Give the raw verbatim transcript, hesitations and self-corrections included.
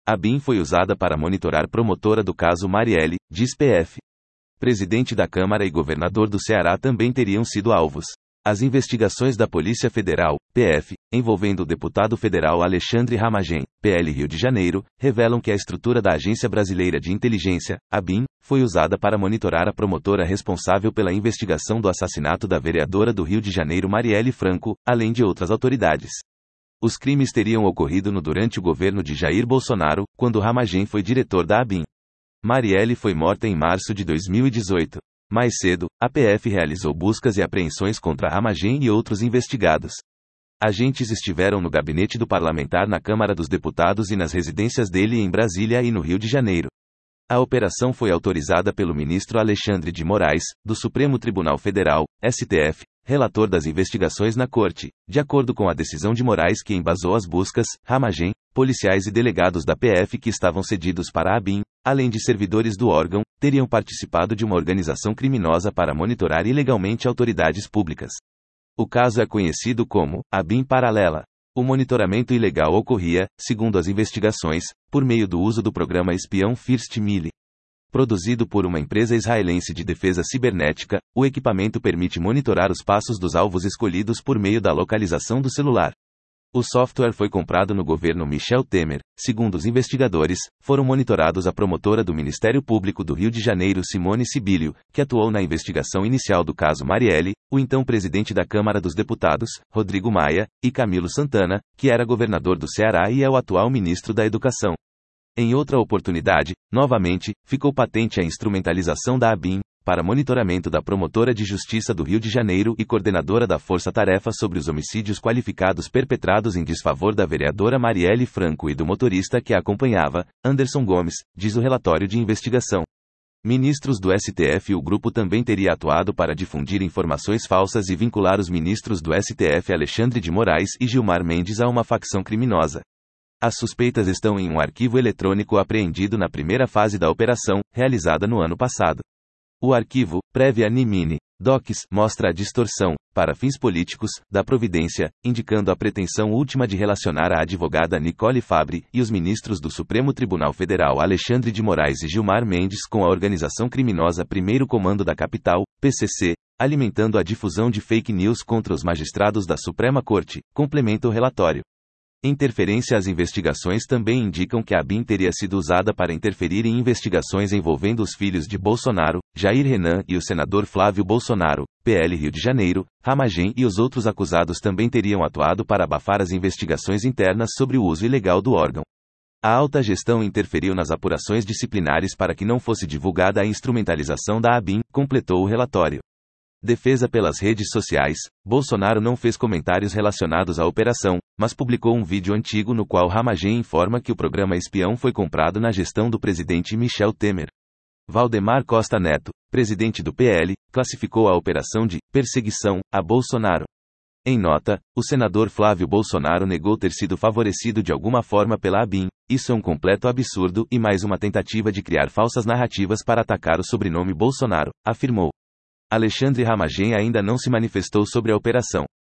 A B I M foi usada para monitorar promotora do caso Marielle, diz P F. Presidente da Câmara e governador do Ceará também teriam sido alvos. As investigações da Polícia Federal, P F, envolvendo o deputado federal Alexandre Ramagem, P L Rio de Janeiro, revelam que a estrutura da Agência Brasileira de Inteligência, a B I M, foi usada para monitorar a promotora responsável pela investigação do assassinato da vereadora do Rio de Janeiro Marielle Franco, além de outras autoridades. Os crimes teriam ocorrido no durante o governo de Jair Bolsonaro, quando Ramagem foi diretor da A B I M. Marielle foi morta em março de dois mil e dezoito. Mais cedo, a P F realizou buscas e apreensões contra Ramagem e outros investigados. Agentes estiveram no gabinete do parlamentar na Câmara dos Deputados e nas residências dele em Brasília e no Rio de Janeiro. A operação foi autorizada pelo ministro Alexandre de Moraes, do Supremo Tribunal Federal, S T F, relator das investigações na Corte. De acordo com a decisão de Moraes que embasou as buscas, Ramagem, policiais e delegados da P F que estavam cedidos para a A B I M, além de servidores do órgão, teriam participado de uma organização criminosa para monitorar ilegalmente autoridades públicas. O caso é conhecido como a B I M paralela. O monitoramento ilegal ocorria, segundo as investigações, por meio do uso do programa espião First Mille. Produzido por uma empresa israelense de defesa cibernética, o equipamento permite monitorar os passos dos alvos escolhidos por meio da localização do celular. O software foi comprado no governo Michel Temer. Segundo os investigadores, foram monitorados a promotora do Ministério Público do Rio de Janeiro Simone Sibilio, que atuou na investigação inicial do caso Marielle, o então presidente da Câmara dos Deputados, Rodrigo Maia, e Camilo Santana, que era governador do Ceará e é o atual ministro da Educação. Em outra oportunidade, novamente, ficou patente a instrumentalização da A B I M, para monitoramento da promotora de justiça do Rio de Janeiro e coordenadora da Força-Tarefa sobre os homicídios qualificados perpetrados em desfavor da vereadora Marielle Franco e do motorista que a acompanhava, Anderson Gomes, diz o relatório de investigação. Ministros do S T F. O grupo também teria atuado para difundir informações falsas e vincular os ministros do S T F Alexandre de Moraes e Gilmar Mendes a uma facção criminosa. As suspeitas estão em um arquivo eletrônico apreendido na primeira fase da operação, realizada no ano passado. O arquivo, prévia Nimine Docs, mostra a distorção, para fins políticos, da providência, indicando a pretensão última de relacionar a advogada Nicole Fabre e os ministros do Supremo Tribunal Federal Alexandre de Moraes e Gilmar Mendes com a organização criminosa Primeiro Comando da Capital, P C C, alimentando a difusão de fake news contra os magistrados da Suprema Corte, complementa o relatório. Interferência. As investigações também indicam que a B I M teria sido usada para interferir em investigações envolvendo os filhos de Bolsonaro, Jair Renan e o senador Flávio Bolsonaro, P L Rio de Janeiro. Ramagem e os outros acusados também teriam atuado para abafar as investigações internas sobre o uso ilegal do órgão. A alta gestão interferiu nas apurações disciplinares para que não fosse divulgada a instrumentalização da A B I M, completou o relatório. Defesa pelas redes sociais. Bolsonaro não fez comentários relacionados à operação, mas publicou um vídeo antigo no qual Ramagem informa que o programa espião foi comprado na gestão do presidente Michel Temer. Valdemar Costa Neto, presidente do P L, classificou a operação de perseguição a Bolsonaro. Em nota, o senador Flávio Bolsonaro negou ter sido favorecido de alguma forma pela A B I M. Isso é um completo absurdo e mais uma tentativa de criar falsas narrativas para atacar o sobrenome Bolsonaro, afirmou. Alexandre Ramagem ainda não se manifestou sobre a operação.